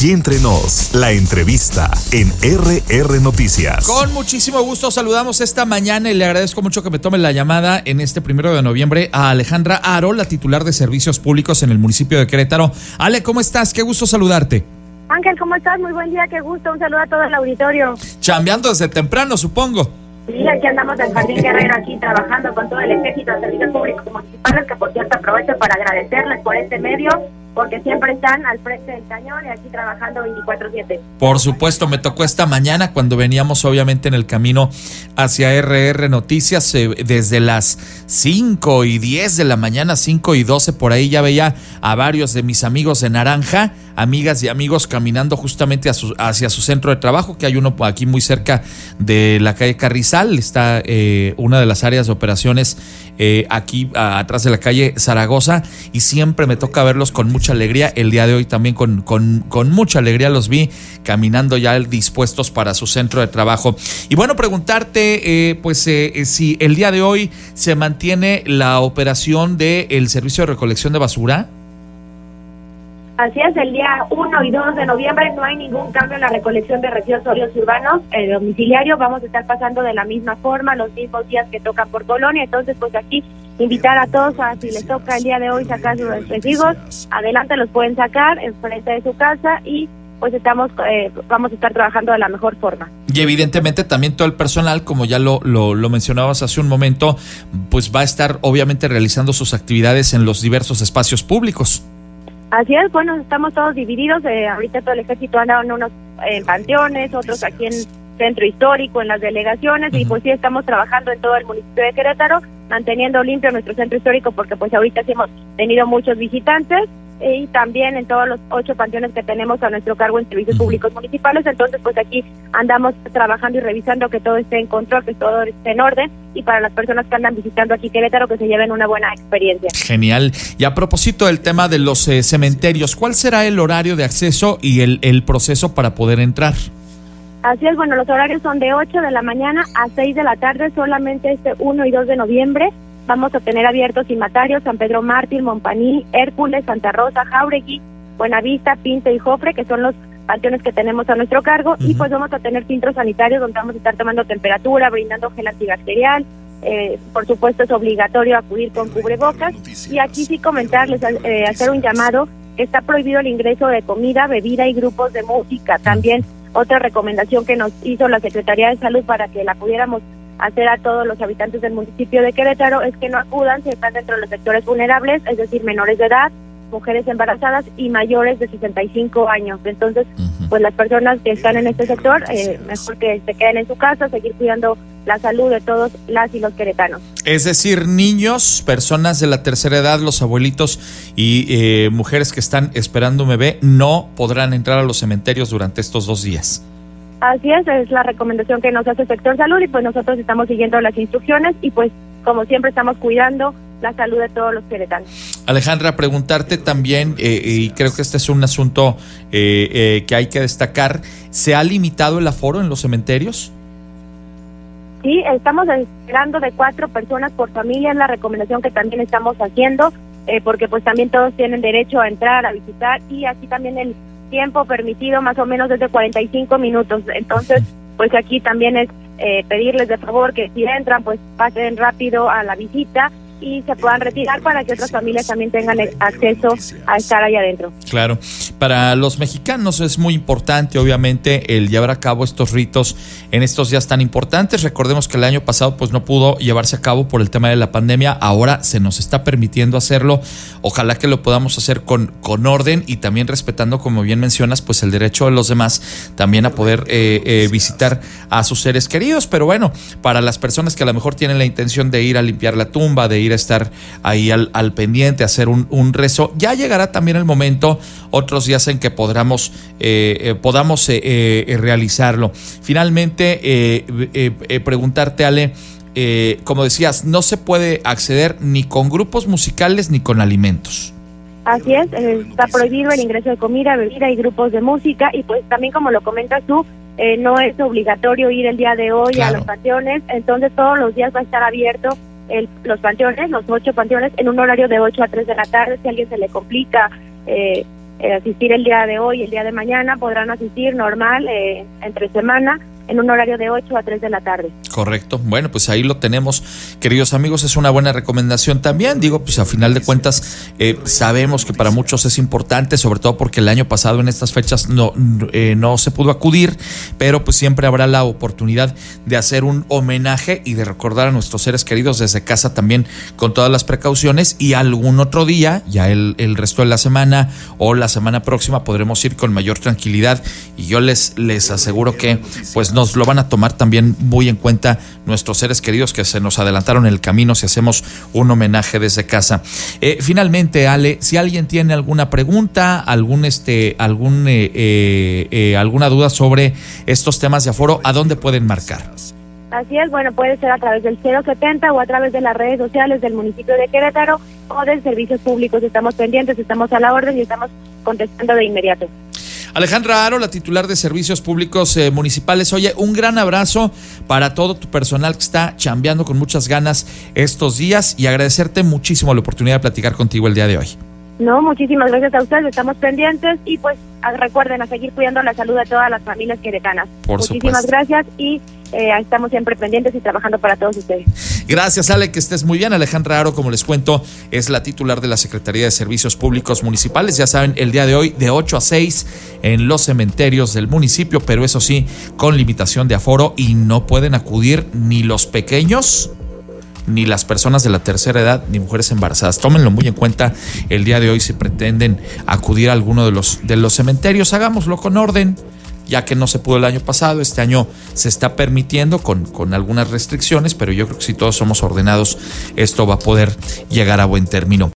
Aquí entre nos, la entrevista en RR Noticias. Con muchísimo gusto saludamos esta mañana y le agradezco mucho que me tome la llamada en este 1 de noviembre a Alejandra Aro, la titular de Servicios Públicos en el municipio de Querétaro. Ale, ¿cómo estás? Qué gusto saludarte. Ángel, ¿cómo estás? Muy buen día, qué gusto. Un saludo a todo el auditorio. Chambeando desde temprano, supongo. Sí, aquí andamos en Jardín Guerrero, aquí trabajando con todo el ejército de servicios públicos municipales, que por cierto aprovecho para agradecerles por este medio, porque siempre están al frente del cañón y aquí trabajando 24/7. Por supuesto, me tocó esta mañana cuando veníamos obviamente en el camino hacia RR Noticias, desde las 5:10 de la mañana, 5:12, por ahí ya veía a varios de mis amigos de Naranja, amigas y amigos caminando justamente hacia su centro de trabajo, que hay uno aquí muy cerca de la calle Carrizal. Está una de las áreas de operaciones aquí atrás de la calle Zaragoza, y siempre me toca verlos con mucha alegría. El día de hoy también con mucha alegría los vi caminando ya dispuestos para su centro de trabajo. Y bueno, preguntarte si el día de hoy se mantiene la operación del servicio de recolección de basura. Así es, el día 1 y 2 de noviembre no hay ningún cambio en la recolección de residuos sólidos urbanos domiciliario. Vamos a estar pasando de la misma forma, los mismos días que tocan por colonia. Entonces, pues aquí invitar a todos a, si les toca el día de hoy sacar sus residuos, adelante, los pueden sacar enfrente de su casa y pues vamos a estar trabajando de la mejor forma. Y evidentemente también todo el personal, como ya lo mencionabas hace un momento, pues va a estar obviamente realizando sus actividades en los diversos espacios públicos. Así es, bueno, estamos todos divididos. Ahorita todo el ejército anda en unos panteones, otros aquí en centro histórico, en las delegaciones, y pues sí estamos trabajando en todo el municipio de Querétaro, manteniendo limpio nuestro centro histórico, porque pues ahorita sí hemos tenido muchos visitantes, y también en todos los 8 panteones que tenemos a nuestro cargo en servicios públicos municipales. Entonces pues aquí andamos trabajando y revisando que todo esté en control, que todo esté en orden, y para las personas que andan visitando aquí Querétaro, que se lleven una buena experiencia. Genial. Y a propósito del tema de los cementerios, ¿cuál será el horario de acceso y el proceso para poder entrar? Así es, bueno, los horarios son de 8 de la mañana a 6 de la tarde, solamente este 1 y 2 de noviembre. Vamos a tener abiertos Cimatarios, San Pedro Mártir, Montpaní, Hércules, Santa Rosa, Jáuregui, Buenavista, Pinto y Jofre, que son los panteones que tenemos a nuestro cargo. Y pues vamos a tener filtros sanitarios donde vamos a estar tomando temperatura, brindando gel antibacterial. Por supuesto es obligatorio acudir con cubrebocas. Y aquí sí comentarles, hacer un llamado, que está prohibido el ingreso de comida, bebida y grupos de música. También otra recomendación que nos hizo la Secretaría de Salud para que la pudiéramos hacer a todos los habitantes del municipio de Querétaro es que no acudan si están dentro de los sectores vulnerables, es decir, menores de edad, mujeres embarazadas y mayores de 65 años. Entonces, pues las personas que están en este sector, mejor que se queden en su casa, seguir cuidando la salud de todos las y los queretanos. Es decir, niños, personas de la tercera edad, los abuelitos y mujeres que están esperando un bebé no podrán entrar a los cementerios durante estos 2 días. Así es la recomendación que nos hace el sector salud, y pues nosotros estamos siguiendo las instrucciones y pues como siempre estamos cuidando la salud de todos los queretanos. Alejandra, preguntarte también, y creo que este es un asunto que hay que destacar, ¿se ha limitado el aforo en los cementerios? Sí, estamos esperando de 4 personas por familia, es la recomendación que también estamos haciendo, porque pues también todos tienen derecho a entrar, a visitar, y así también el tiempo permitido más o menos es de 45 minutos. Entonces, pues aquí también es pedirles de favor que si entran, pues pasen rápido a la visita y se puedan retirar para que otras familias también tengan acceso a estar ahí adentro. Claro, para los mexicanos es muy importante obviamente el llevar a cabo estos ritos en estos días tan importantes. Recordemos que el año pasado pues no pudo llevarse a cabo por el tema de la pandemia, ahora se nos está permitiendo hacerlo. Ojalá que lo podamos hacer con orden y también respetando, como bien mencionas, pues el derecho de los demás también a poder visitar a sus seres queridos. Pero bueno, para las personas que a lo mejor tienen la intención de ir a limpiar la tumba, de ir a estar ahí al pendiente, hacer un rezo, ya llegará también el momento, otros días en que podamos realizarlo. Finalmente, preguntarte, Ale, como decías, no se puede acceder ni con grupos musicales ni con alimentos. Así es, está prohibido el ingreso de comida, bebida y grupos de música, y pues también como lo comentas tú, no es obligatorio ir el día de hoy a los panteones, entonces todos los días va a estar abierto los panteones, los 8 panteones, en un horario de 8 a 3 de la tarde. Si a alguien se le complica asistir el día de hoy, el día de mañana, podrán asistir normal entre semana en un horario de 8 a 3 de la tarde. Correcto. Bueno, pues ahí lo tenemos, queridos amigos. Es una buena recomendación también. Digo, pues a final de cuentas sabemos que para muchos es importante, sobre todo porque el año pasado en estas fechas no se pudo acudir, pero pues siempre habrá la oportunidad de hacer un homenaje y de recordar a nuestros seres queridos desde casa también con todas las precauciones, y algún otro día, ya el resto de la semana o la semana próxima, podremos ir con mayor tranquilidad, y yo les aseguro que pues nos lo van a tomar también muy en cuenta nuestros seres queridos que se nos adelantaron en el camino si hacemos un homenaje desde casa. Finalmente, Ale, si alguien tiene alguna pregunta, alguna duda sobre estos temas de aforo, ¿a dónde pueden marcar? Así es, bueno, puede ser a través del 070 o a través de las redes sociales del municipio de Querétaro o de servicios públicos. Estamos pendientes, estamos a la orden y estamos contestando de inmediato. Alejandra Haro, la titular de Servicios Públicos Municipales. Oye, un gran abrazo para todo tu personal que está chambeando con muchas ganas estos días, y agradecerte muchísimo la oportunidad de platicar contigo el día de hoy. No, muchísimas gracias a ustedes, estamos pendientes y pues recuerden a seguir cuidando la salud de todas las familias queretanas. Muchísimas gracias y estamos siempre pendientes y trabajando para todos ustedes. Gracias, Ale, que estés muy bien. Alejandra Haro, como les cuento, es la titular de la Secretaría de Servicios Públicos Municipales. Ya saben, el día de hoy de 8 a 6 en los cementerios del municipio, pero eso sí, con limitación de aforo, y no pueden acudir ni los pequeños, ni las personas de la tercera edad, ni mujeres embarazadas. Tómenlo muy en cuenta el día de hoy si pretenden acudir a alguno de los cementerios. Hagámoslo con orden, ya que no se pudo el año pasado. Este año se está permitiendo con algunas restricciones, pero yo creo que si todos somos ordenados, esto va a poder llegar a buen término.